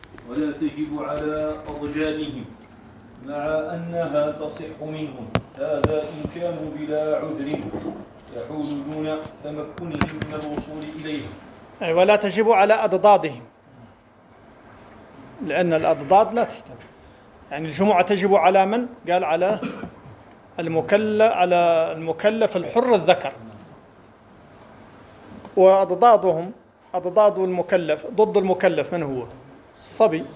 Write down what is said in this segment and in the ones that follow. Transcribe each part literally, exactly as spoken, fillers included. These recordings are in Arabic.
ولا تجب على أضجانهم مع أنها تصح منهم، هذا إن كانوا بلا عذر يحول دون تمكنهم من الوصول إليها. أي ولا تجب على أضدادهم، لأن الأضداد لا تجتمع. يعني الجمعة تجب على من؟ قال على المكلف، على المكلف الحر الذكر. وأضدادهم، أضداد المكلف ضد المكلف من هو؟ الصبي.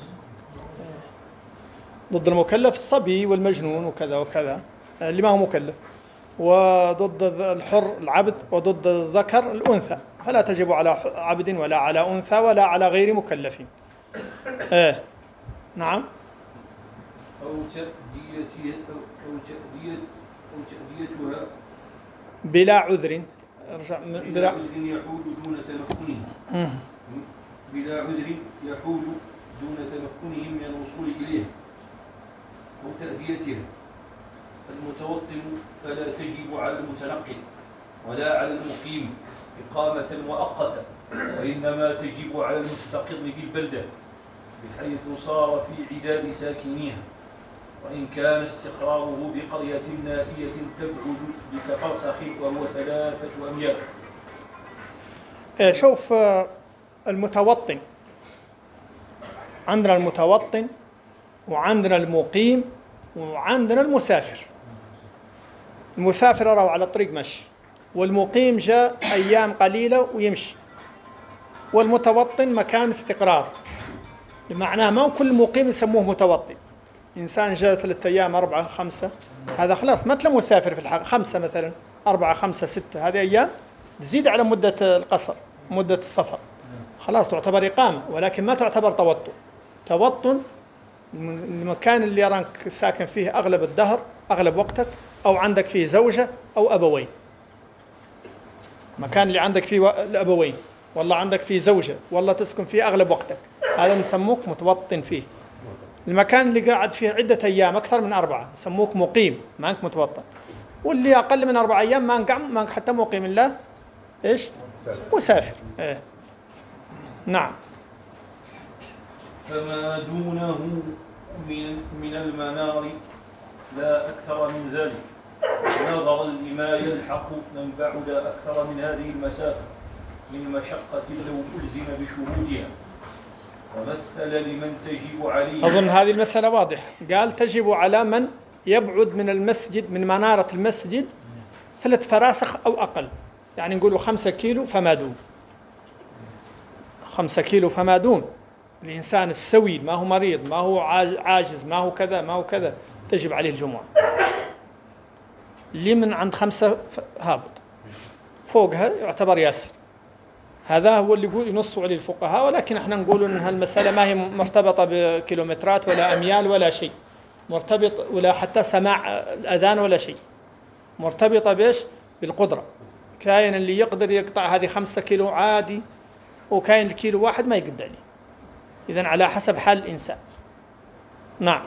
ضد المكلف الصبي والمجنون وكذا وكذا اللي ما هو مكلف. وضد الحر العبد، وضد الذكر الأنثى، فلا تجب على عبد ولا على أنثى ولا على غير مكلفين. إيه نعم. أو تأدية أو تأدية أو تأديتها بلا عذر. ارجع بلا عذر يحول دون تمكنهم بلا عذر يحول دون تمكنهم من الوصول إليه أو تأديتها. المتوطن فلا تجب على المتنقل ولا على المقيم إقامة مؤقتة، وإنما تجب على المستقر بالبلدة بحيث صار في عداد ساكنيها، وإن كان استقراره بقرية نائية تبعد بكفرسخ وهو ثلاثة أميال. شوف المتوطن، عندنا المتوطن وعندنا المقيم وعندنا المسافر. المسافر راهو على الطريق مشي، والمقيم جاء أيام قليلة ويمشي، والمتوطن مكان استقرار. بمعناه ما كل مقيم يسموه متوطن. إنسان جاء ثلاثة أيام أربعة خمسة، هذا خلاص مثل مسافر في الحق. خمسة مثلا، أربعة خمسة ستة، هذه أيام تزيد على مدة القصر، مدة السفر، خلاص تعتبر إقامة، ولكن ما تعتبر توطن. توطن المكان اللي يراك ساكن فيه أغلب الدهر، أغلب وقتك، أو عندك فيه زوجة أو أبوين. مكان اللي عندك فيه الأبوين، والله عندك فيه زوجة، والله تسكن فيه أغلب وقتك، هذا نسموك متوطن فيه. المكان اللي قاعد فيه عدة أيام أكثر من أربعة نسموك مقيم، ما أنك متوطن. واللي أقل من أربع أيام ما أنك ما أنك حتى مقيم الله إيش؟ مسافر. إيه. نعم. فما دونه من من المنار لا أكثر من ذلك، نظرا لما يلحق من بعد أكثر من هذه المسافة من مشقة لو ألزم بشهودها، ومثل لمن تجب عليه. أظن هذه المسألة واضحة. قال تجب على من يبعد من المسجد، من منارة المسجد ثلاث فراسخ أو أقل، يعني نقولوا خمسة كيلو فما دون. خمسة كيلو فما دون. الإنسان السوي، ما هو مريض، ما هو عاجز، ما هو كذا ما هو كذا، تجب عليه الجمعة. اللي من عند خمسة هابط، فوقها يعتبر ياسر. هذا هو اللي يقول ينصوا عليه الفقهاء، ولكن احنا نقول ان هالمسألة ما هي مرتبطة بكيلومترات ولا أميال ولا شيء، مرتبط ولا حتى سماع الأذان ولا شيء، مرتبطة بإيش؟ بالقدرة. كاين اللي يقدر يقطع هذه خمسة كيلو عادي، وكاين الكيلو واحد ما يقد عليه. إذن على حسب حال الإنسان. نعم.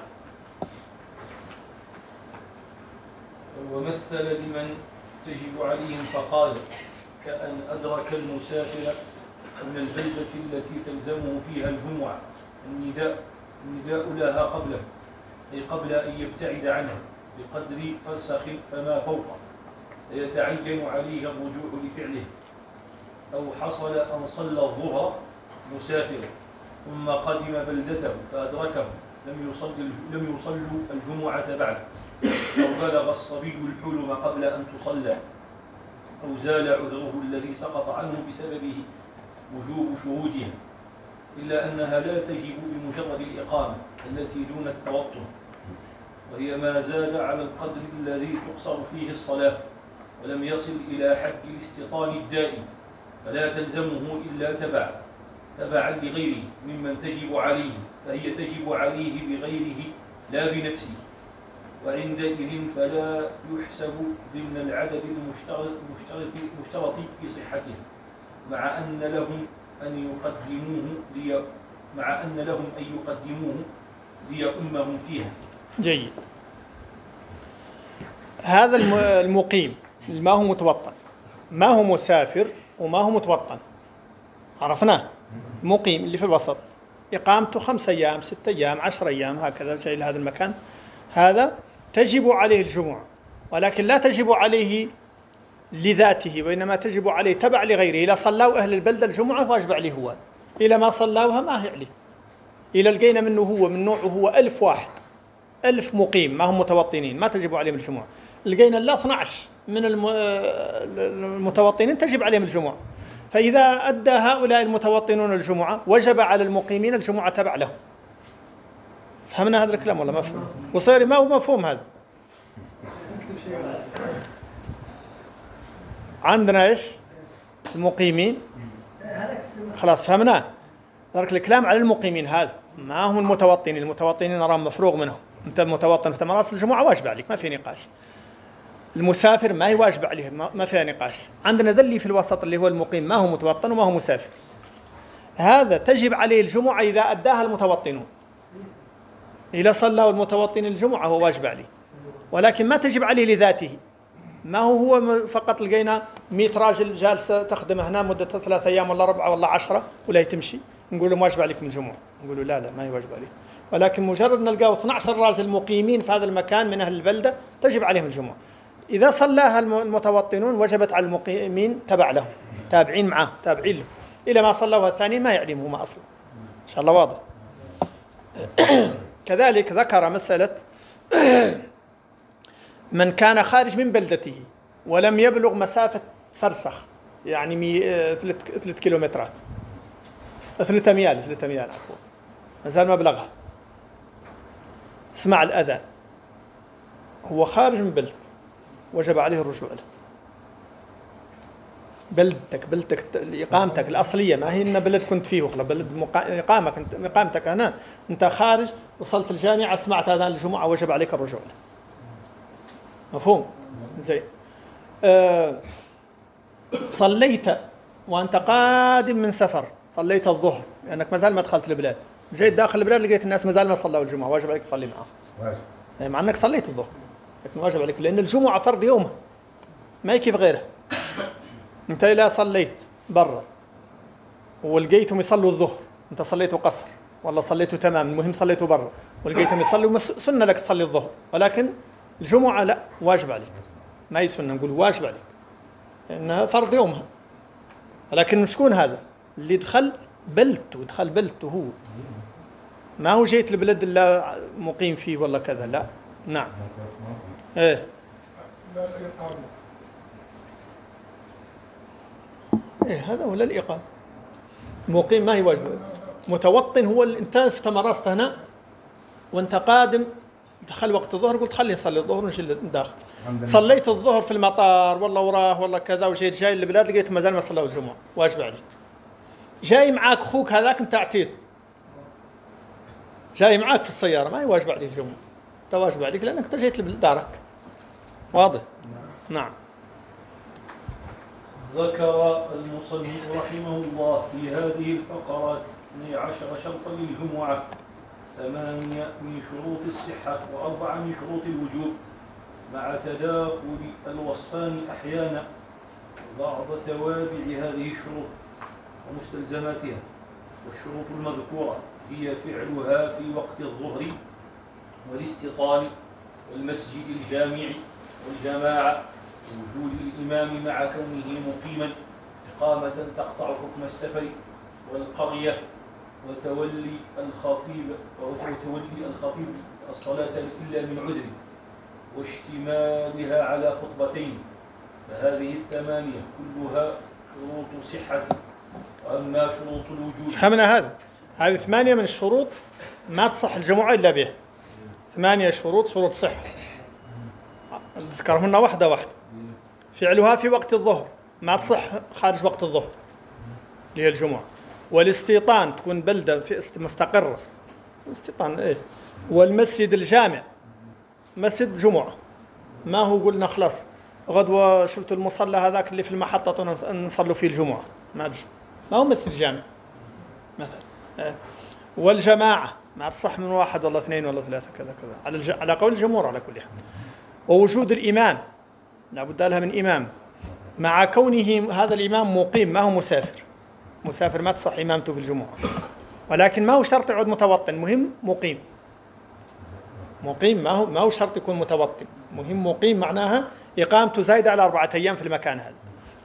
ومثل لمن تجب عليهم فقال كأن أدرك المسافر من البلدة التي تلزمه فيها الجمعة النداء النداء لها قبله، أي قبل أن يبتعد عنها بقدر فرسخ فما فوقه، فيتعين عليه الرجوع لفعله. أو حصل أن صلى الظهر مسافرا ثم قدم بلدته فأدركه لم يصل لم يصلوا الجمعة بعد، أو بلغ الصبي الحلم قبل أن تصلى، أو زال عذره الذي سقط عنه بسببه وجوب شهودها، إلا أنها لا تجب بمجرد الإقامة التي دون التوطن، وهي ما زاد على القدر الذي تقصر فيه الصلاة ولم يصل إلى حد الاستيطان الدائم، فلا تلزمه إلا تبع تبعا لغيره ممن تجب عليه، فهي تجب عليه بغيره لا بنفسه، وعندئذ فلا يحسب ضمن العدد المشترط المشترط في صحته، مع أن لهم أن يقدموه لي مع أن لهم أن يقدموه ليؤمهم فيها. جيد. هذا المقيم ما هو متوطن، ما هو مسافر وما هو متوطن، عرفناه. مقيم اللي في الوسط، إقامته خمس أيام ست أيام عشر أيام هكذا جاي لهذا المكان، هذا تجب عليه الجمعة، ولكن لا تجب عليه لذاته، وإنما تجب عليه تبع لغيره. إذا صلوا أهل البلدة الجمعة واجب عليه هو، إذا ما صلوها ما هي عليه. إذا لقينا منه هو من نوعه هو ألف واحد ألف مقيم ما هم متوطنين ما تجب عليهم الجمعة، لقينا إلا اثني عشر من المتوطنين تجب عليهم الجمعة، فإذا أدى هؤلاء المتوطنون الجمعة وجب على المقيمين الجمعة تبع لهم. فهمنا هذا الكلام ولا ما فهم؟ وصير ما هو مفهوم هذا. عندنا إيش المقيمين، خلاص فهمنا ذلك الكلام على المقيمين، هذا ما هم المتوطنين. المتوطنين نراهم مفروغ منهم، أنت متوطن في مراسل الجمعة واجب عليك ما في نقاش. المسافر ما يواجب عليه ما فيها نقاش. عندنا ذا اللي في الوسط اللي هو المقيم ما هو متوطن وما هو مسافر، هذا تجب عليه الجمعة إذا أداها المتوطنون. إذا صلى المتوطن الجمعة هو واجب عليه، ولكن ما تجب عليه لذاته. ما هو هو فقط لقينا مئة راجل جالسة تخدم هنا مدة ثلاثة أيام ولا ربعة ولا عشرة ولا تمشي، نقول له واجب عليكم الجمعة، نقول له لا لا ما هي واجب عليه. ولكن مجرد نلقاه اثني عشر راجل مقيمين في هذا المكان من أهل البلدة تجب عليهم الجمعة. إذا صلاها المتوطنون وجبت على المقيمين تبع لهم، تابعين معاه تابعين له. إذا ما صلوها الثانيين ما يعلمهم أصلا. إن شاء الله واضح. كذلك ذكر مسألة من كان خارج من بلدته ولم يبلغ مسافة فرسخ، يعني مي ثلاث ثلاث كيلومترات ثلاث أميال ثلاث أميال عفوا، ما زال ما بلغها، اسمع الأذان، هو خارج من بلد وجب عليه الرجوع له. بلدتك بلدتك إقامتك الأصلية ما هي إن بلد كنت فيه وخلا، بلد مقا... إقامك أنت إقامتك هنا، أنت خارج وصلت الجامعة سمعت أذان الجمعة وجب عليك الرجوع له. مفهوم؟ زين. أه صليت وأنت قادم من سفر، صليت الظهر لأنك ما زال ما دخلت البلاد، جيت داخل البلاد لقيت الناس ما زال ما صلوا الجمعة، واجب عليك تصلي معهم. واجب. يعني مع أنك صليت الظهر لكن واجب عليك، لأن الجمعة فرض يومها ما يكيف غيره. أنت إذا صليت برا ولقيتهم يصلوا الظهر، أنت صليته قصر والله صليته تمام، المهم صليته برا ولقيتهم يصلوا، سنة لك تصلي الظهر، ولكن الجمعة لا واجب عليك، ما هي سنة نقول واجب عليك لأنها فرض يومها. لكن شكون هذا اللي دخل بلدته، دخل بلدته هو، ما هو جيت البلد اللي مقيم فيه والله كذا، لا. نعم. ايه ايه هذا ولا الإقامة. مقيم ما هي واجب. متوطن هو اللي انت في تمرست هنا وانت قادم دخل وقت الظهر قلت خلي نصلي الظهر ونجي داخل، صليت الظهر في المطار والله وراه والله كذا وجيت جاي البلاد لقيت ما زال ما صلوا الجمعة، واجب عليك. جاي معاك اخوك هذاك انت اعتيد جاي معاك في السيارة ما هي واجب عليك الجمعة، انت واجب عليك لانك انت جيت لدارك. واضح؟ نعم. ذكر المصنف رحمه الله في هذه الفقرات اثني عشر شرطا للجمعة، ثمانية من شروط الصحة وأربعة من شروط الوجوب، مع تداخل الوصفان أحيانا بعض توابع هذه الشروط ومستلزماتها. والشروط المذكورة هي فعلها في وقت الظهر والاستيطان والمسجد الجامع والجماعة، ووجود الإمام مع كونه مقيما، إقامة تقطع حكم السفر والقرية، وتولي الخطيب وتولي الخطيب الصلاة إلا من عذر، واشتمالها على خطبتين. فهذه الثمانية كلها شروط صحة. وأما شروط الوجوب فهمنا هذا، هذه ثمانية من الشروط ما تصح الجمعة إلا بها. ثمانية شروط شروط صحة ذكرهن واحدة واحدة. فعلها في وقت الظهر ما تصح خارج وقت الظهر اللي هي الجمعة. والاستيطان تكون بلدة في مستقرة، استيطان إيه. والمسجد الجامع مسجد جمعة، ما هو قلنا خلاص غدوة شفت المصلى هذاك اللي في المحطة نصلوا فيه الجمعة، ما أدري ما هو مسجد جامع مثلا. إيه. والجماعة ما تصح من واحد ولا اثنين ولا ثلاثة كذا كذا على الج... على قول الجمهور على كل حال. ووجود الإمام لابد لها من إمام، مع كونه هذا الإمام مقيم ما هو مسافر. مسافر ما تصح إمامته في الجمعة، ولكن ما هو شرط يعود متوطن، مهم مقيم. مقيم ما هو ما هو شرط يكون متوطن، مهم مقيم معناها إقامته زايدة على أربعة أيام في المكان هذا.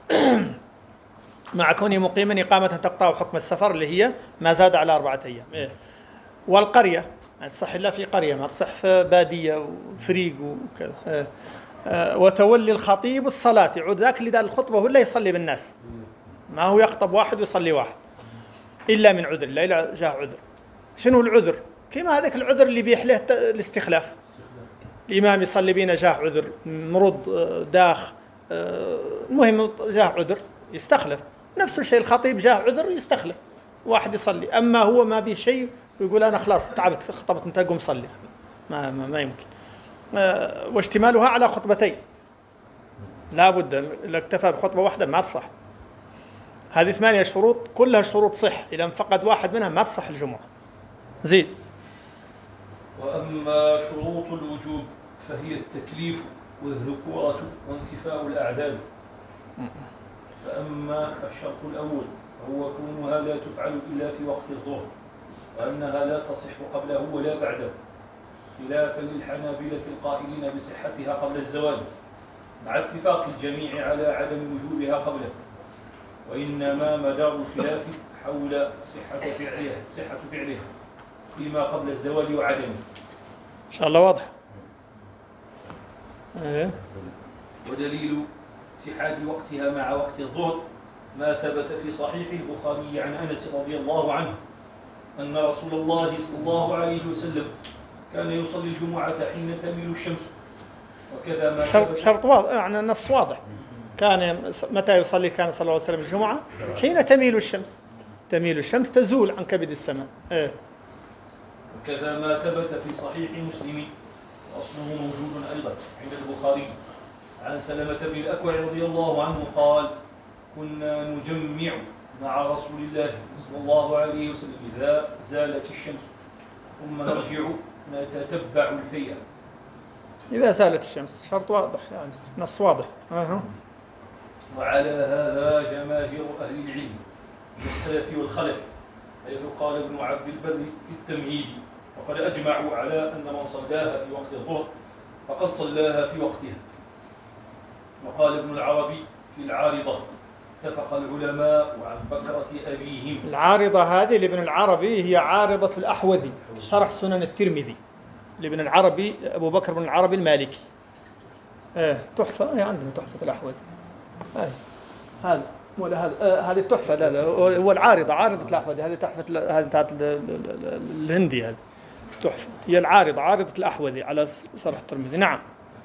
مع كونه مقيما إقامة تقطع حكم السفر اللي هي ما زاد على أربعة أيام. إيه. والقرية ما تصح إلا في قرية، ما تصح في بادية وفريق وكذا. إيه. آه وتولي الخطيب الصلاة، يعود ذاك اللي دار الخطبة هو اللي يصلي بالناس، ما هو يخطب واحد ويصلي واحد إلا من عذر، لا إلا جاء عذر. شنو العذر؟ كما هذاك العذر اللي بيحله الاستخلاف، الإمام يصلي بينا جاه عذر، مرض داخ، المهم جاه عذر يستخلف. نفس الشيء الخطيب جاه عذر يستخلف واحد يصلي. أما هو ما بيه شيء ويقول أنا خلاص تعبت خطبت أنت قوم صلي، ما, ما, ما يمكن. واشتمالها على خطبتين، لا بد إذا اكتفى بخطبة واحدة ما تصح. هذه ثمانية شروط كلها شروط صح، إذا انفقد واحد منها ما تصح الجمعة. زين. وأما شروط الوجوب فهي التكليف والذكورة وانتفاء الأعداد. فأما الشرط الأول هو كونها لا تفعل إلا في وقت الظهر، وأنها لا تصح قبله ولا بعده، خلافا للحنابلة القائلين بصحتها قبل الزوال، مع اتفاق الجميع على عدم وجوبها قبله، وإنما مدار الخلاف حول صحة فعلها صحة فعلها فيما قبل الزوال وعدمه. إن شاء الله واضح. إيه. ودليل اتحاد وقتها مع وقت الظهر ما ثبت في صحيح البخاري عن أنس رضي الله عنه أن رسول الله صلى الله عليه وسلم كان يصلي الجمعة حين تميل الشمس، وكذا ما شرط, شرط واضح، يعني النص واضح. كان متى يصلي كان صلى الله عليه وسلم الجمعة؟ حين تميل الشمس، تميل الشمس تزول عن كبد السماء. إيه. وكذا ما ثبت في صحيح مسلم وأصله موجود أيضا عند البخاري عن سلمة بن الأكوع رضي الله عنه قال: كنا نجمع مع رسول الله صلى الله عليه وسلم إذا زالت الشمس ثم نرجع نتتبع الفيئة. إذا زالت الشمس شرط واضح، يعني نص واضح. أه. وعلى هذا جماهير أهل العلم من السلف والخلف، حيث قال ابن عبد البر في التمهيد: وقد أجمعوا على أن من صلاها في وقت الظهر فقد صلاها في وقتها. وقال ابن العربي في العارضة: اتفق العلماء عن بكرة أبيهم. العارضة هذه لابن العربي هي عارضة الأحوذي، شرح سنن الترمذي لابن العربي، أبو بكر بن العربي المالكي. آه تحفة، آه عندنا تحفة الأحوذي. آه هذا ولا هذا آه هذه التحفة، لا لا هو العارضة، عارضة الأحوذي، هذه تحفة هذه بتاعت الهندي، هذه تحفة هي العارضة، عارضة الأحوذي على شرح الترمذي. نعم.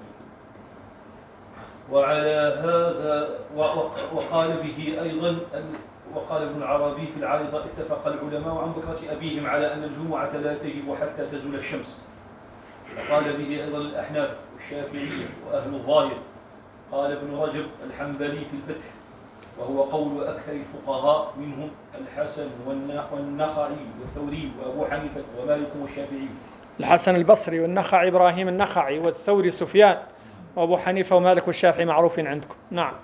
وعلى هذا وقال به أيضا، وقال ابن العربي في العارضة: اتفق العلماء عن بكرة أبيهم على أن الجمعة لا تجب حتى تزول الشمس. وقال به أيضا الأحناف والشافعية وأهل الظاهر. قال ابن رجب الحنبلي في الفتح، وهو قول أكثر الفقهاء منهم الحسن والنخعي والثوري وأبو حنيفة ومالك والشافعي. الحسن البصري والنخعي إبراهيم النخعي والثوري سفيان وأبو حنيفة ومالك والشافعي معروفين عندكم. نعم.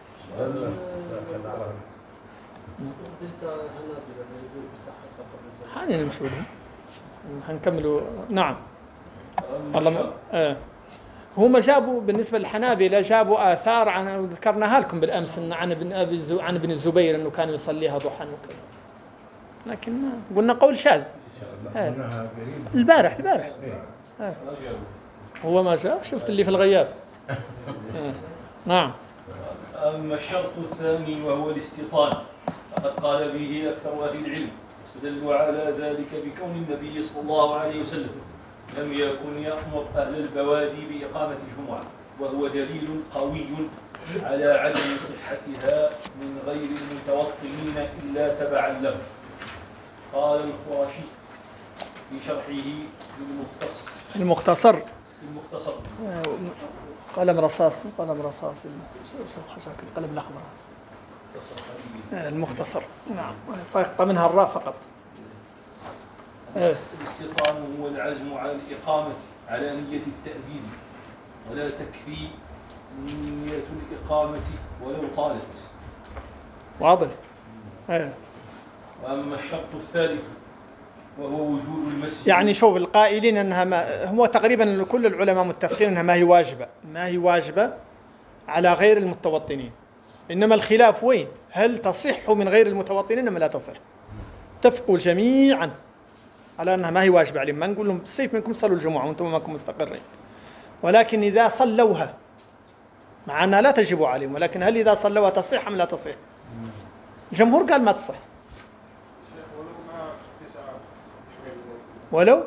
حاليا نمشوا لهم هنكملوا. نعم. والله آه. هم جابوا بالنسبة للحنابلة جابوا آثار عن، ذكرناها لكم بالأمس، إن عن ابن أبي الزو... عن ابن الزبير إنه كان يصليها ضحى وكذا، لكن ما قلنا قول شاذ. آه. البارح البارح آه. هو ما جاء، شفت اللي في الغياب. آه. نعم. أما الشرط الثاني وهو الاستيطان فقد قال به أكثر أهل العلم، واستدلوا على ذلك بكون النبي صلى الله عليه وسلم لم يكن يأمر أهل البوادي بإقامة الجمعة، وهو دليل قوي على عدم صحتها من غير المتوطنين إلا تبعا له. قال الخرشي في شرحه للمختصر المختصر المختصر قلم رصاص قلم رصاص شوف حشاك القلم الأخضر المختصر. نعم. ساقط منها الراء فقط. الاستيطان هو العزم على الإقامة على نية التأبيد، ولا تكفي نية الإقامة ولو طالت. واضح. ايه. وأما الشرط الثالث وهو وجود المسجد. يعني شوف القائلين أنها ما هو تقريبا كل العلماء متفقين أنها ما هي واجبة ما هي واجبة على غير المتوطنين، إنما الخلاف وين؟ هل تصح من غير المتوطنين أم لا تصح؟ اتفقوا جميعا على أنها ما هي واجبة عليهم، ما نقول لهم بالسيف منكم صلوا الجمعة وأنتم ماكم مستقرين، ولكن إذا صلوها مع أنها لا تجب عليهم، ولكن هل إذا صلوها تصح أم لا تصح؟ الجمهور قال ما تصح. ولو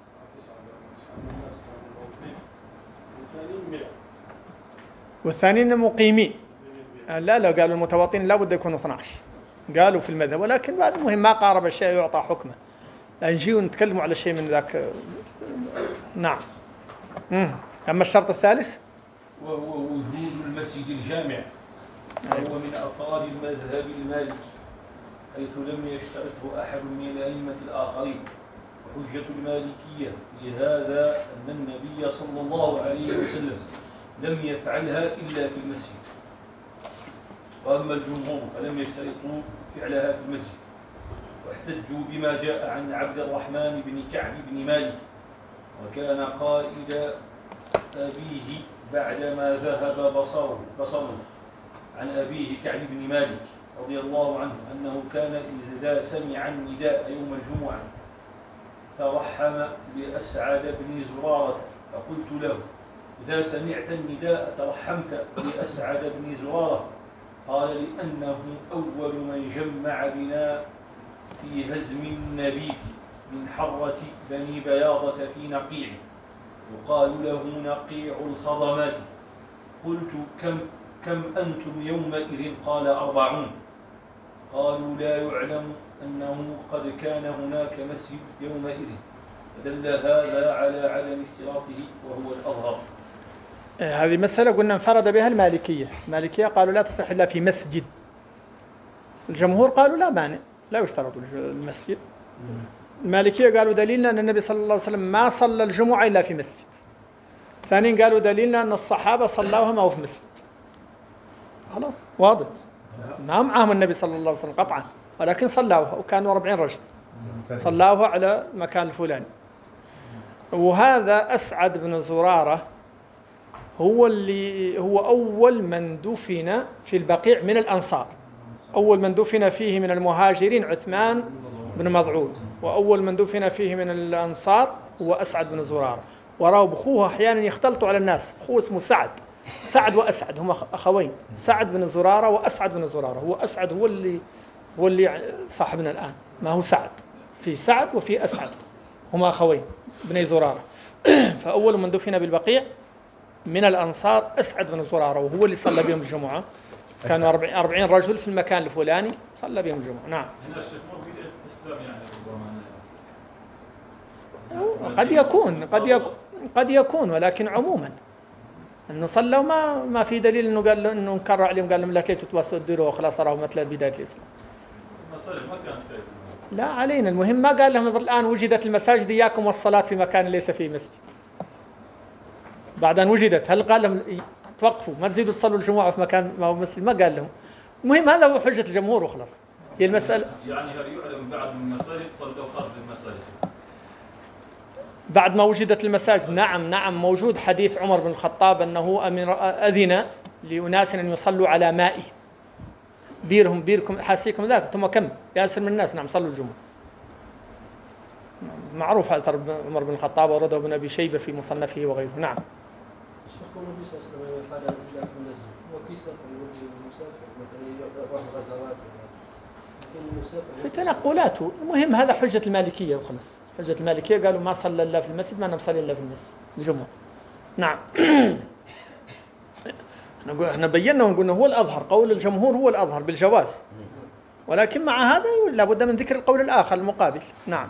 والثانيين مقيمين، لا لا قالوا المتوطنين لا بد يكونوا اثني عشر قالوا في المذهب، ولكن بعد المهم ما قارب الشيء يعطى حكمه، لا نجي ونتكلموا على شيء من ذاك. نعم. مم. أما الشرط الثالث وهو وجود المسجد الجامع، وهو من أفراد المذهب المالكي حيث لم يشترطه أحد من الأئمة الآخرين. وحجة المالكية لهذا أن النبي صلى الله عليه وسلم لم يفعلها إلا في المسجد، وأما الجمهور فلم يشترطوا فعلها في المسجد، واحتجوا بما جاء عن عبد الرحمن بن كعب بن مالك، وكان قائد أبيه بعدما ذهب بصره, بصره عن أبيه كعب بن مالك رضي الله عنه أنه كان إذا سمع النداء يوم الجمعة ترحم بأسعد بن زرارة، فقلت له: إذا سمعت النداء ترحمت بأسعد بن زرارة؟ قال: لأنه أول من جمع بنا في هزم النبيت من حرة بني بياضة في نقيع، يقال له نقيع الخضمات. قلت: كم, كم أنتم يومئذ؟ قال: أربعون. قالوا: لا يعلم أنه قد كان هناك مسجد يومئذ، فدل هذا على عدم اشتراطه وهو الأظهر. هذه مسألة قلنا انفرد بها المالكية، المالكية قالوا لا تصح إلا في مسجد، الجمهور قالوا لا مانع لا يشترط المسجد. المالكية قالوا دليلنا أن النبي صلى الله عليه وسلم ما صلى الجمعة إلا في مسجد. ثانيا قالوا دليلنا أن الصحابة صلوها ما هو في مسجد. خلاص واضح، ما معهم النبي صلى الله عليه وسلم قطعا، ولكن صلوها وكانوا أربعين رجل صلوها على مكان الفلاني. وهذا أسعد بن زرارة هو اللي هو أول من دفن في البقيع من الأنصار، أول من دفن فيه من المهاجرين عثمان بن مضعون، وأول من دفن فيه من الأنصار هو أسعد بن زرارة. وراه بأخوه أحيانا يختلطوا على الناس، أخوه اسمه سعد، سعد وأسعد هما أخوين، سعد بن زرارة وأسعد بن زرارة. هو أسعد هو اللي هو اللي صاحبنا الآن، ما هو سعد، في سعد وفي أسعد هما أخوين بني زرارة. فأول من دفن بالبقيع من الأنصار أسعد بن زرارة، وهو اللي صلى بهم الجمعة. كانوا أربعين رجل في المكان الفلاني صلى بهم الجمعة. نعم. قد يكون قد يكون قد يكون ولكن عموما انه صلوا ما ما في دليل انه قال له انه انكر عليهم، قال لهم لا كيف تتوسوا الديروا وخلاص راهو مثل بدايه الاسلام. لا علينا، المهم ما قال لهم الان وجدت المساجد اياكم والصلاه في مكان ليس فيه مسجد. بعد ان وجدت هل قال لهم توقفوا ما تزيدوا تصلوا الجمعه في مكان ما هو مسجد؟ ما قال لهم. المهم هذا هو حجه الجمهور وخلاص. هي المساله يعني هل يعلم بعد من المساجد صلوا خارج المساجد بعد ما وجدت المساجد؟ نعم نعم موجود حديث عمر بن الخطاب أنه أمر أذن لأناس أن يصلوا على مائه، بيرهم بيركم حاسيكم ذاك أنتم كم ياسر من الناس نعم صلوا الجمعة. معروف هذا عمر بن الخطاب، ورده ابن أبي شيبة في مصنفه وغيره. نعم. النبي صلى الله عليه وسلم يقال في المسجد وكيف يوجه المسافر مثلا يروح غزوات في تنقلاته. المهم هذا حجة المالكية وخلص، حجة المالكية قالوا ما صلى إلا في المسجد، ما نصلي إلا في المسجد الجمعة. نعم. احنا بينا وقلنا هو الأظهر، قول الجمهور هو الأظهر بالجواز، ولكن مع هذا لابد من ذكر القول الآخر المقابل. نعم.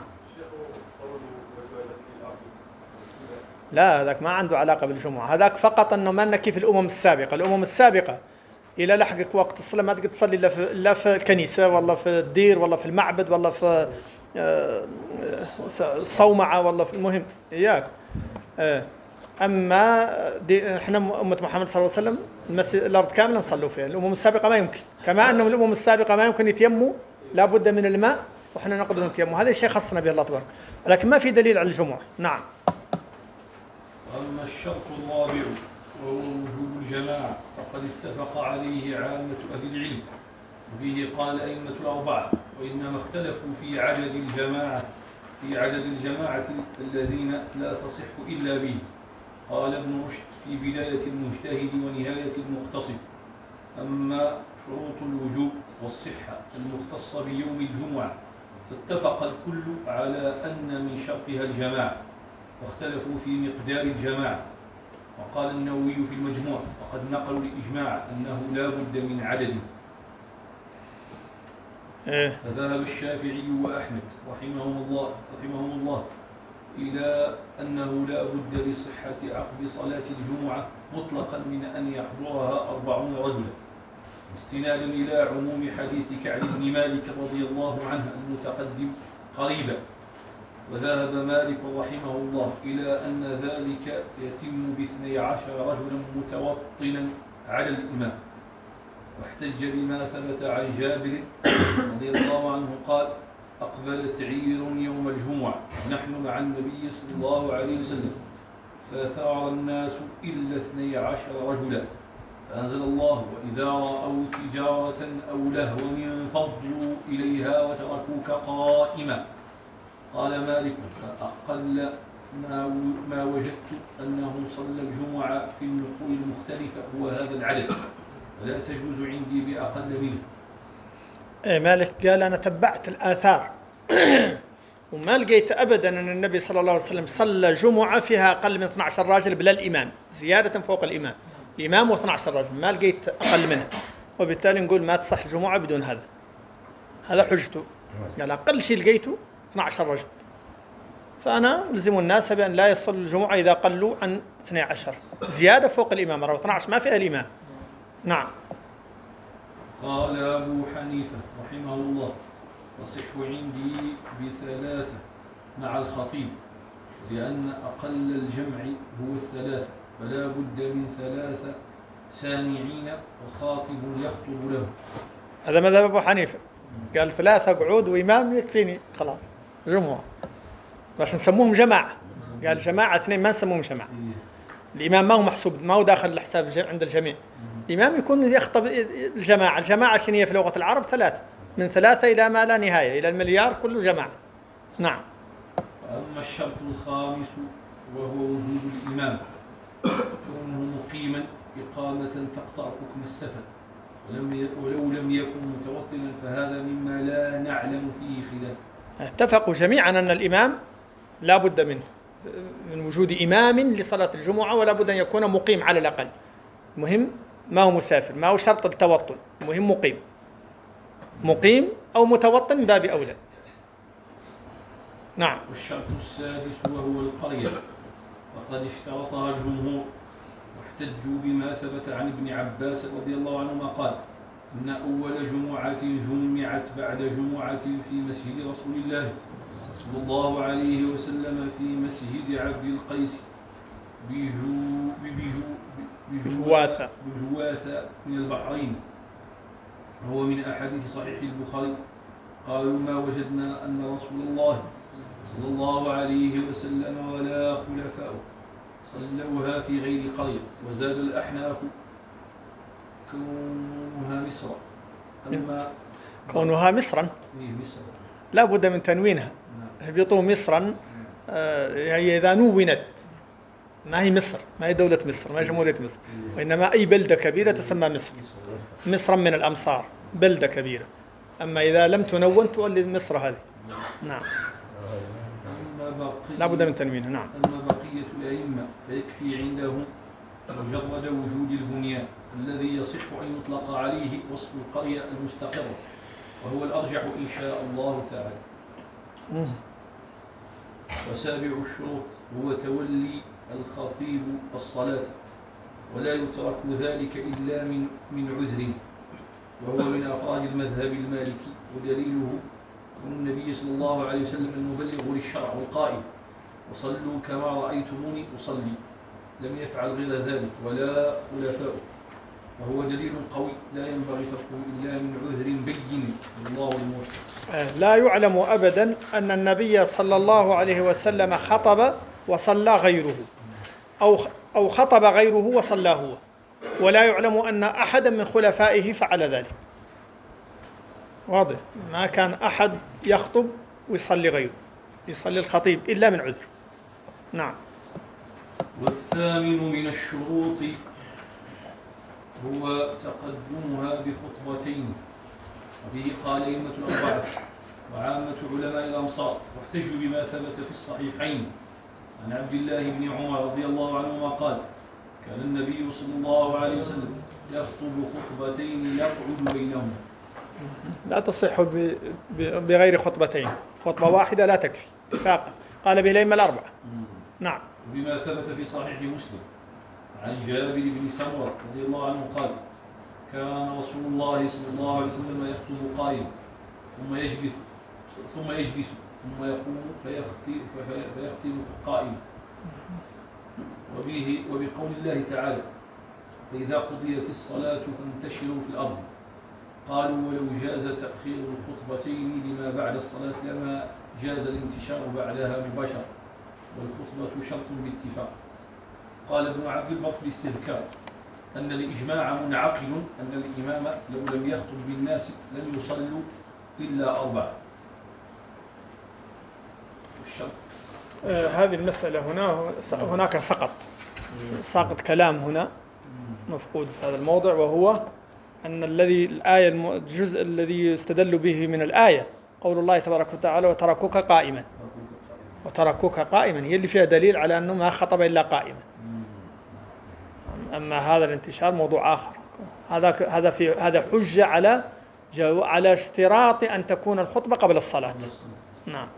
لا هذاك ما عنده علاقة بالجمعة، هذاك فقط أنه ما نكي في الأمم السابقة. الأمم السابقة إلى لحقك وقت الصلاة ما تقدر تصلي إلا في إلا في الكنيسة ولا في الدير ولا في المعبد ولا في الصومعة ولا في المهم إياك. أما إحنا أمة محمد صلى الله عليه وسلم المسجد الأرض كاملة نصلوا فيها. الأمم السابقة ما يمكن، كما أنهم الأمم السابقة ما يمكن يتيموا، لا بد من الماء وإحنا نقدر التيمم، هذا الشيء خصنا به الله تبارك، لكن ما في دليل على الجمعة. نعم. أما الشرط الرابع وهو وجوب الجماعة فقد اتفق عليه عامة أهل العلم، وفيه قال الأئمة الأربعة، وإنما اختلفوا في عدد الجماعة في عدد الجماعة الذين لا تصح إلا به. قال ابن رشد في بداية المجتهد ونهاية المقتصد: أما شروط الوجوب والصحة المختصة بيوم الجمعة فاتفق الكل على أن من شرطها الجماعة، واختلفوا في مقدار الجماعة. وقال النووي في المجموع: وقد نقلوا الإجماع أنه لا بد من عدد. فذهب الشافعي وأحمد رحمهم الله رحمهم الله إلى أنه لا بد لصحة عقد صلاة الجمعة مطلقا من أن يحضرها أربعون رجلا، استنادا إلى عموم حديث كعب بن مالك رضي الله عنه المتقدم قريبا. وذهب مالك رحمه الله إلى أن ذلك يتم باثني عشر رجلا متوطنا على الإمام، واحتج بما ثبت عن جابر رضي الله عنه قال: أقبلت عير يوم الجمعة نحن مع النبي صلى الله عليه وسلم فثار الناس إلا اثني عشر رجلا، فأنزل الله: وإذا رأوا تجارة أو لهوا انفضوا إليها وتركوك قائما. قال مالك: فأقل ما ما وجدت أنه صلى الجمعة في النقول المختلفة هو هذا العدد، ولا تجوز عندي بأقل منه. إيه مالك قال أنا تبعت الآثار وما لقيت أبدا أن النبي صلى الله عليه وسلم صلى جمعة فيها أقل من اثني عشر راجل بلا الإمام، زيادة فوق الإمام، الإمام واثني عشر راجل، ما لقيت أقل منها، وبالتالي نقول ما تصح الجمعة بدون هذا. هذا حجته، قال أقل شيء لقيته اثني عشر رجل، فأنا ألزم الناس بأن لا يصلوا الجمعة إذا قلوا عن اثني عشر، زيادة فوق الإمام، مرة اثني عشر ما فيها الإمام. نعم. قال أبو حنيفة رحمه الله: تصح عندي بثلاثة مع الخطيب، لأن أقل الجمع هو الثلاثة، فلا بد من ثلاثة سامعين وخاطب يخطب له. هذا مذهب أبو حنيفة، قال ثلاثة قعود وإمام يكفيني خلاص جمعة، بس نسموهم جماعة، قال جماعة اثنين ما نسموهم جماعة. الإمام ما هو محسوب، ما هو داخل الحساب عند الجميع، الإمام يكون يخطب الجماعة. الجماعة شنو هي في لغة العرب؟ ثلاثة، من ثلاثة إلى ما لا نهاية، إلى المليار كله جماعة. نعم. أما الشرط الخامس وهو وجود الإمام، كونه مقيما إقامة تقطع حكم السفر، ولم ولو لم يكن متوطنا فهذا مما لا نعلم فيه خلاف. اتفقوا جميعا أن الإمام لا بد منه، من وجود إمام لصلاة الجمعة، ولا بد أن يكون مقيم على الأقل. مهم ما هو مسافر، ما هو شرط التوطن، مهم مقيم، مقيم أو متوطن باب أولى. نعم. والشرط السادس وهو القرية، وقد اشترطها الجمهور، واحتجوا بما ثبت عن ابن عباس رضي الله عنهما قال: إن أول جمعة جمعت بعد جمعة في مسجد رسول الله صلى الله عليه وسلم في مسجد عبد القيس بجو بجو بجواثة بجواثة من البحرين، وهو من أحاديث صحيح البخاري. قالوا: ما وجدنا أن رسول الله صلى الله عليه وسلم ولا خلفاؤه صلوها في غير قرية. وزاد الأحناف: كونها مصر. أما كونها مصرا مصر لا بد من تنوينها، اهبطوا مصرا، آه يعني إذا نونت ما هي مصر، ما هي دولة مصر، ما هي جمهورية مصر، وإنما أي بلدة كبيرة تسمى مصر، مصرا من الأمصار، بلدة كبيرة. أما إذا لم تنون تولد مصر هذه. نعم. لا بد من تنوينها. نعم. أما بقية الأئمة فيكفي عندهم مجرد وجود البنيان الذي يصح أن يطلق عليه وصف القرية المستقرة، وهو الأرجح إن شاء الله تعالى. وسابع الشروط هو تولي الخطيب الصلاة، ولا يترك ذلك إلا من من عذر، وهو من أفراد المذهب المالكي. ودليله قول النبي صلى الله عليه وسلم المبلغ للشرع القائل: وصلوا كما رأيتموني أصلي، لم يفعل غير ذلك ولا خلفاؤه. وهو دليل قوي لا ينبغي تركه إلا من عذر بين، والله الموفق. لا يعلم أبدا أن النبي صلى الله عليه وسلم خطب وصلى غيره، أو أو خطب غيره وصلى هو، ولا يعلم أن أحدا من خلفائه فعل ذلك. واضح؟ ما كان أحد يخطب ويصلي غيره، يصلي الخطيب إلا من عذر. نعم. والثامن من الشروط هو تقدمها بخطبتين، وبه قال أئمة الأربعة وعامة علماء الأمصار، واحتجوا بما ثبت في الصحيحين عن عبد الله بن عمر رضي الله عنهما قال: كان النبي صلى الله عليه وسلم يخطب خطبتين يقعد بينهما. لا تصح بغير خطبتين، خطبة واحدة لا تكفي اتفاقا، قال به الأئمة الأربعة. نعم. بما ثبت في صحيح مسلم عن جابر بن سمرة رضي الله عنه قال: كان رسول الله صلى الله عليه وسلم يخطب قائما ثم يجلس ثم يجلس ثم يقوم فيختم فيختم قائما. وبه وبقول الله تعالى: فإذا قضيت الصلاة فانتشروا في الأرض. قالوا: ولو جاز تأخير الخطبتين لما بعد الصلاة لما جاز الانتشار بعدها مباشرة، والخطبة شرط باتفاق. قال ابن عبد البر في الاستذكار أن الإجماع منعقد أن الإمام لو لم يخطب بالناس لم يصلوا إلا أربعة. والشرط آه هذه المسألة هنا هناك سقط ساقط كلام هنا مفقود في هذا الموضع، وهو أن الذي الآية الجزء الذي يستدل به من الآية قول الله تبارك وتعالى: وتركوك قائما. وتركوك قائما هي اللي فيها دليل على أنه ما خطب إلا قائما. أما هذا الانتشار موضوع آخر. هذا هذا في هذا حجة على جو على اشتراط أن تكون الخطبة قبل الصلاة. نعم.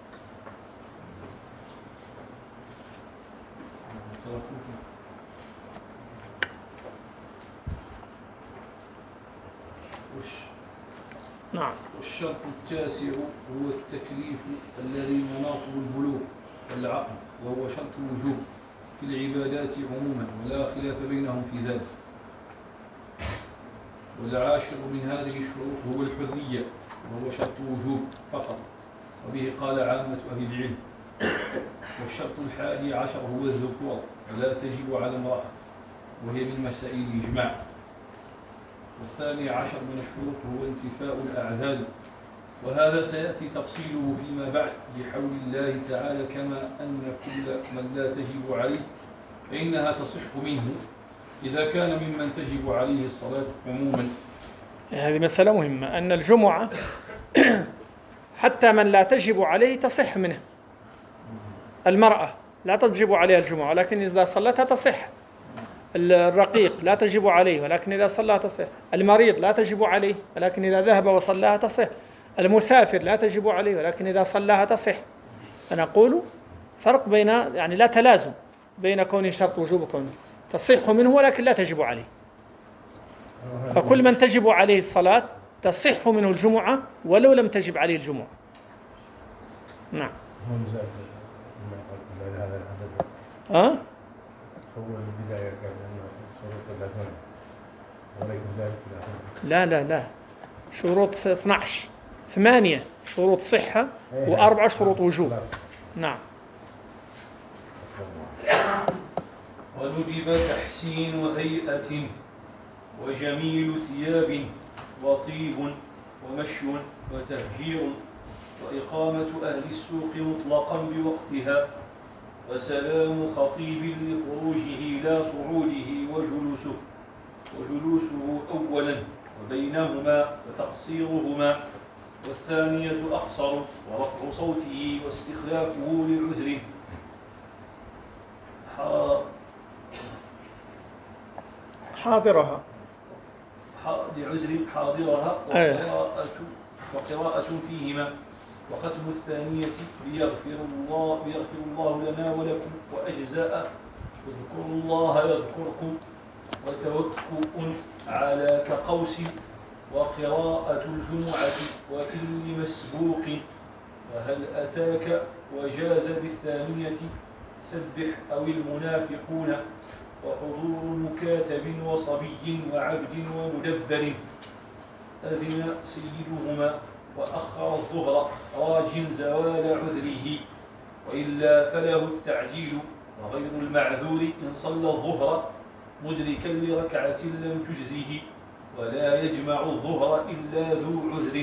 نعم. والشرط التاسع هو التكليف الذي مناطه البلوغ والعقل، وهو شرط الوجوب في العبادات عموما ولا خلاف بينهم في ذلك. والعاشر من هذه الشروط هو الحرية، وهو شرط وجوب فقط، وبه قال عامة أهل العلم. والشرط الحادي عشر هو الذكور، ولا تجب على امرأة، وهي من مسائل الإجماع. والثاني عشر من الشروط هو انتفاء الأعذار، وهذا سيأتي تفصيله فيما بعد بحول الله تعالى، كما أن كل من لا تجب عليه فإنها تصح منه إذا كان ممن تجب عليه الصلاة عموما. هذه مسألة مهمة، أن الجمعة حتى من لا تجب عليه تصح منه. المرأة لا تجب عليها الجمعة لكن إذا صلتها تصح. الرقيق لا تجب عليه ولكن إذا صلى تصح. المريض لا تجب عليه ولكن إذا ذهب وصلاها تصح. المسافر لا تجب عليه ولكن إذا صلاها تصح. أنا أقول فرق بين يعني لا تلازم بين كونه شرط وجوب وكونه تصح منه ولكن لا تجب عليه. فكل من تجب عليه الصلاة تصح منه الجمعة ولو لم تجب عليه الجمعة. نعم. ها؟ أه؟ لا لا لا شروط اثني عشر ثمانية شروط صحة وأربعة شروط وجوب. نعم. وندب تحسين هيئة وجميل ثياب وطيب ومشي وتهجير وإقامة أهل السوق مطلقا بوقتها وسلام خطيب لخروجه لا صعوده وجلوسه وجلوسه أولا وبينهما وتقصيرهما والثانية أقصر ورفع صوته واستخلافه لعذره حاضرها لعذر حاضرها وقراءة, وقراءة فيهما وختم الثانية ليغفر الله, ليغفر الله لنا ولكم وأجزاء اذكروا الله يذكركم وتوكؤ على كقوس وقراءة الجمعة وإن مسبوق وهل أتاك وجاز بالثانية سبح أو المنافقون وحضور مكاتب وصبي وعبد ومدبر. أذن سيدهما وأخر الظهر راج زوال عذره، وإلا فله التعجيل وغير المعذور إن صلى الظهر مدركا لركعة لم تجزه، ولا يجمع الظهر إلا ذو عذر.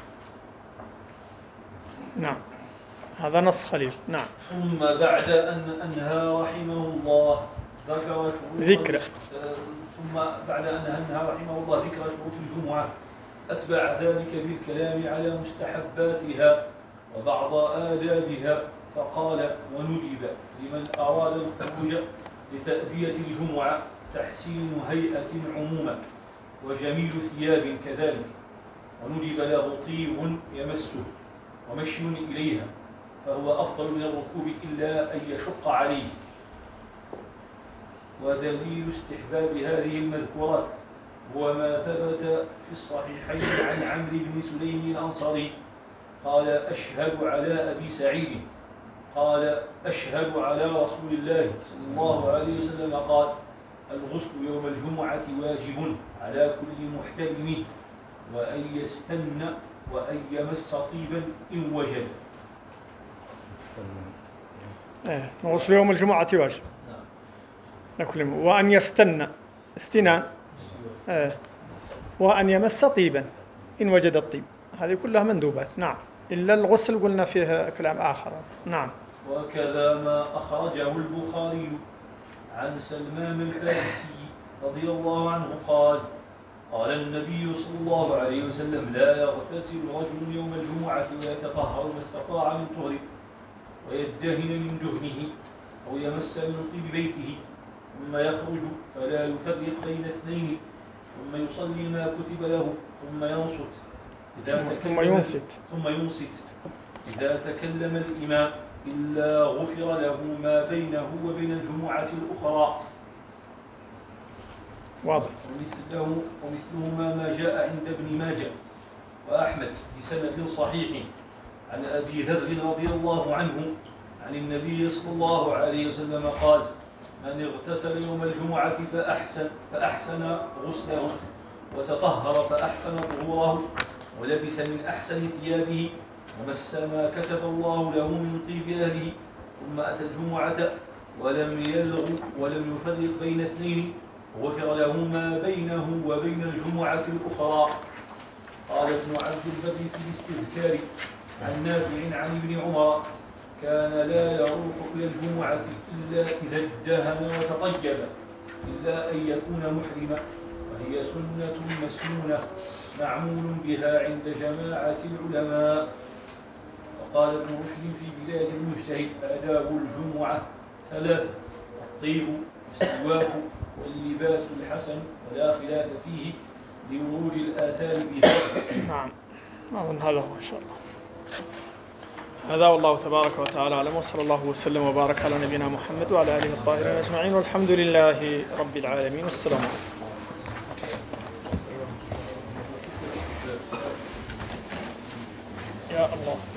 نعم، هذا نص خليل. نعم. ثم بعد أن أنهى رحمه الله ذكر شروط ذكر ثم بعد أن أنهى رحمه الله ذكر شروط الجمعة أتبع ذلك بالكلام على مستحباتها وبعض آدابها، فقال: وندب لمن أراد الخروج لتأدية الجمعة تحسين هيئة عموما، وجميل ثياب كذلك، وندب له طيب يمسه ومشي إليها، فهو أفضل من الركوب إلا أن يشق عليه. ودليل استحباب هذه المذكورات هو ما ثبت في الصحيحين عن عمرو بن سليم الأنصاري قال: أشهد على أبي سعيد قال: أشهد على رسول الله صلى الله عليه وسلم قال: الغسل يوم الجمعة واجب على كل محتلم، وأن يستن وأن يمس طيبا إن وجد. إيه، الغسل يوم الجمعة واجب لكل، وأن يستن استنان، إيه، وأن يمس طيبا إن وجد الطيب. هذه كلها مندوبات. نعم، إلا الغسل قلنا فيه كلام آخر. نعم. وكذا ما أخرجه البخاري عن سلمان الفارسي رضي الله عنه قال: قال النبي صلى الله عليه وسلم: لا يغتسل رجل يوم الجمعة ويتطهر ما استطاع من طهره، ويدهن من دهنه، أو يمس من طيب بيته، ثم يخرج فلا يفرق بين اثنين، ثم يصلي ما كتب له، ثم ينصت إذا ثم ينصت ثم ينصت إذا تكلم الإمام، إلا غفر له ما بينه وبين الجمعة الأخرى. واضح. ومثله ومثلهما ما جاء عند ابن ماجه وأحمد بسند صحيح عن أبي ذر رضي الله عنه عن النبي صلى الله عليه وسلم قال: من اغتسل يوم الجمعة فأحسن فأحسن غسله، وتطهر فأحسن طهوره، ولبس من أحسن ثيابه، ومس ما كتب الله له من طيب أهله، ثم أتى الجمعة ولم يلغ ولم يفرق بين اثنين، غفر له ما بينه وبين الجمعة الأخرى. قال ابن عبد البر في الاستذكار عن نافع عن ابن عمر: كان لا يروح إلى الجمعة إلا إذا ادهن وتطيب، إلا أن يكون محرما، وهي سنة مسنونة معمول بها عند جماعة العلماء. وقال ابن رشد في بداية المجتهد: آداب الجمعة ثلاث: الطيب والسواك واللباس الحسن، ولا خلاف فيه لورود الآثار بذلك. نعم، أظن هذا هو إن شاء الله. هذا والله تبارك وتعالى أعلم، وصلى الله وسلم وبارك على نبينا محمد وعلى آله الطاهرين أجمعين، والحمد لله رب العالمين، والسلام عليكم. يا الله.